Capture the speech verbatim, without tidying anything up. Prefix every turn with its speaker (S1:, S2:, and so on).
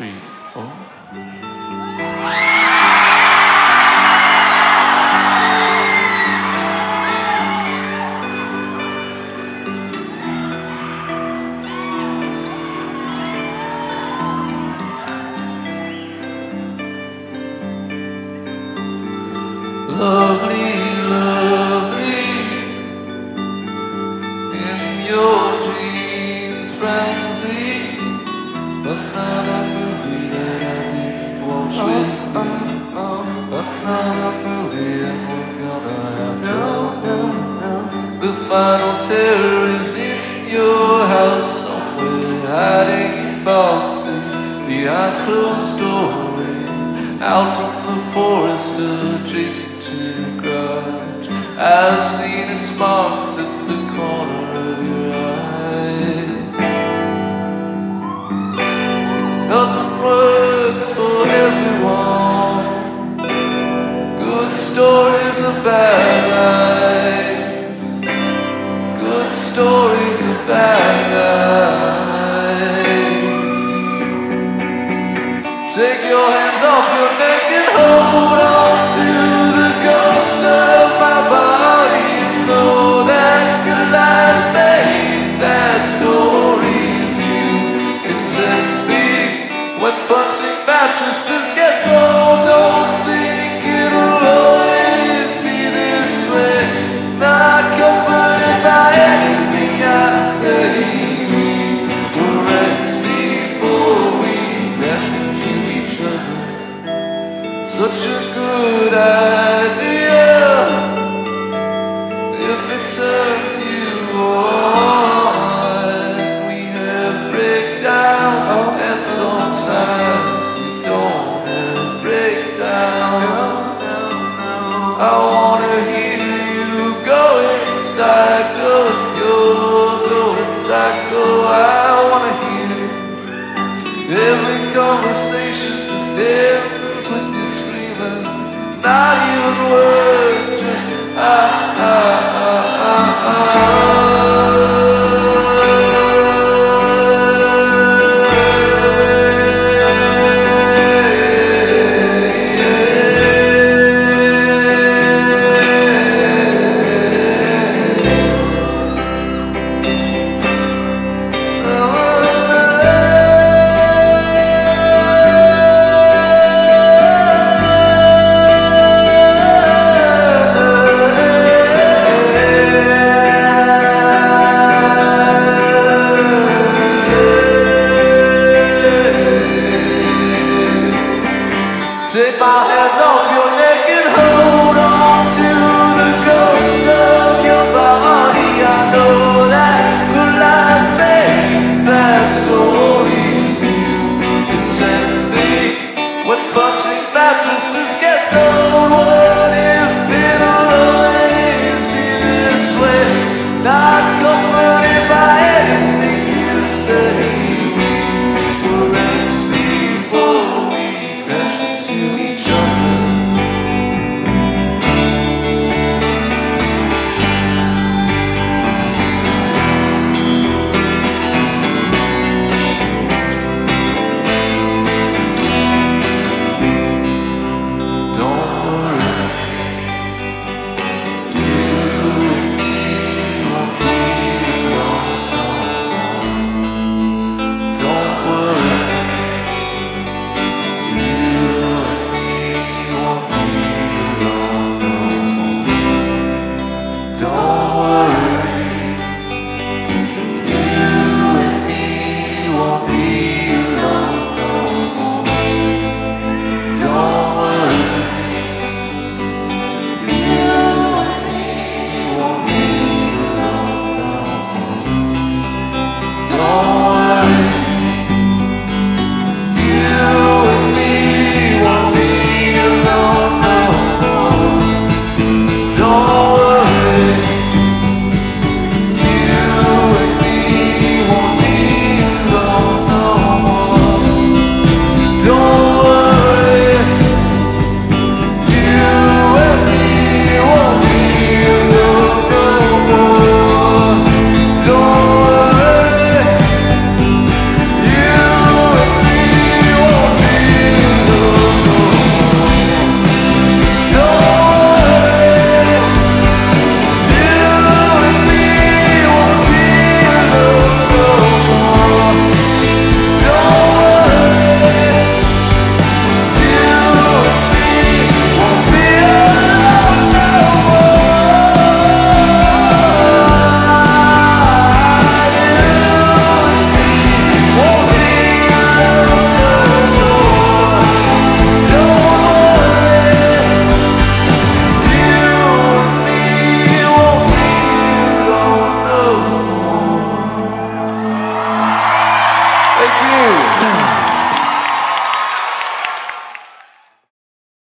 S1: three, four. Lovely, lovely, in your dreams, frenzy. Another movie that I didn't watch with you. Another movie and we're gonna have to move. The final terror is in your house somewhere, hiding in boxes behind closed doorways, out from the forest adjacent to your garage. I've seen its marks at the corner of your eyes. Nothing works for everyone. Good stories are bad lives. Good stories are bad lives. Take your hands off your neck and hold on to the ghost of my body. You know that good lies make that stories you can text me. When punching mattresses gets old, don't think it'll always be this way. Not comforted by anything I say. We were ex before we crashed into each other. Such a good idea if it turns you on. We have breakdowns and sometimes we don't have breakdowns. I wanna hear you going psycho. If you're going psycho, I wanna hear every conversation just ends with you screaming. Not even words, just ah ah.